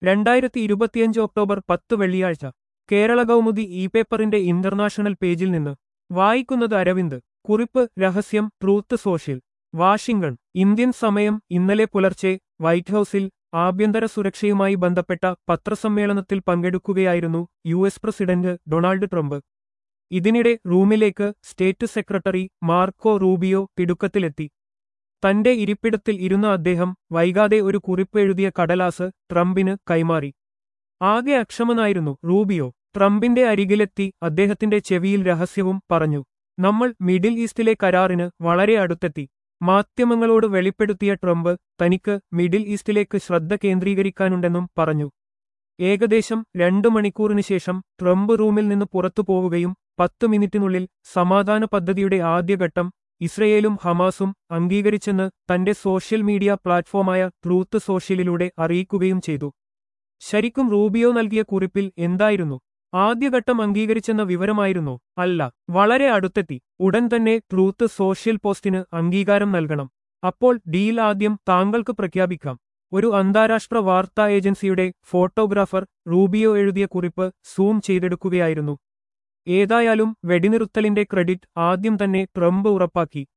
2025 October 10 വെള്ളിയാഴ്ച കേരള കൗമുദി പേപ്പറിന്റെ international പേജിൽ നിന്ന് വായിക്കുന്നത് അരവിന്ദ്. കുറിപ്പ് രഹസ്യം ട്രൂത്ത് സോഷ്യൽ. വാഷിംഗ്ടൺ. ഇന്ത്യൻ സമയം ഇന്നലെ പുലർച്ചെ വൈറ്റ് ഹൌസിൽ ആഭ്യന്തര സുരക്ഷയുമായി ബന്ധപ്പെട്ട പത്രസമ്മേളനത്തിൽ പങ്കെടുക്കുകയായിരുന്നു യുഎസ് പ്രസിഡന്റ് ഡൊണാൾഡ് ട്രംപ്. ഇതിനിടെ റൂമിലേക്ക് സ്റ്റേറ്റ് സെക്രട്ടറി മാർക്കോ റൂബിയോ തിടുക്കത്തിലെത്തി. തന്റെ ഇരിപ്പിടത്തിൽ ഇരുന്ന അദ്ദേഹം വൈകാതെ ഒരു കുറിപ്പ് എഴുതിയ കടലാസ് ട്രംപിന് കൈമാറി. ആകെ അക്ഷമനായിരുന്നു റൂബിയോ. ട്രംപിന്റെ അരികിലെത്തി അദ്ദേഹത്തിന്റെ ചെവിയിൽ രഹസ്യവും പറഞ്ഞു. നമ്മൾ മിഡിൽ ഈസ്റ്റിലെ കരാറിന് വളരെ അടുത്തെത്തി. മാധ്യമങ്ങളോട് വെളിപ്പെടുത്തിയ ട്രംപ് തനിക്ക് മിഡിൽ ഈസ്റ്റിലേക്ക് ശ്രദ്ധ കേന്ദ്രീകരിക്കാനുണ്ടെന്നും പറഞ്ഞു. ഏകദേശം 2 മണിക്കൂറിന് ശേഷം ട്രംപ് റൂമിൽ നിന്ന് പുറത്തു പോവുകയും 10 മിനിറ്റിനുള്ളിൽ സമാധാന പദ്ധതിയുടെ ആദ്യഘട്ടം ഇസ്രയേലും ഹമാസും അംഗീകരിച്ചെന്ന് തന്റെ സോഷ്യൽ മീഡിയ പ്ലാറ്റ്ഫോമായ ട്രൂത്ത് സോഷ്യലിലൂടെ അറിയിക്കുകയും ചെയ്തു. ശരിക്കും റൂബിയോ നൽകിയ കുറിപ്പിൽ എന്തായിരുന്നു? ആദ്യഘട്ടം അംഗീകരിച്ചെന്ന വിവരമായിരുന്നോ? അല്ല, വളരെ അടുത്തെത്തി. ഉടൻ തന്നെ ട്രൂത്ത് സോഷ്യൽ പോസ്റ്റിന് അംഗീകാരം നൽകണം. അപ്പോൾ ഡീൽ ആദ്യം താങ്കൾക്ക് പ്രഖ്യാപിക്കാം. ഒരു അന്താരാഷ്ട്ര വാർത്താ ഏജൻസിയുടെ ഫോട്ടോഗ്രാഫർ റൂബിയോ എഴുതിയ കുറിപ്പ് സൂം ചെയ്തെടുക്കുകയായിരുന്നു. ഏതായാലും വെടിനിറുത്തലിന്റെ ക്രെഡിറ്റ് ആദ്യം തന്നെ ട്രംപ് ഉറപ്പാക്കി.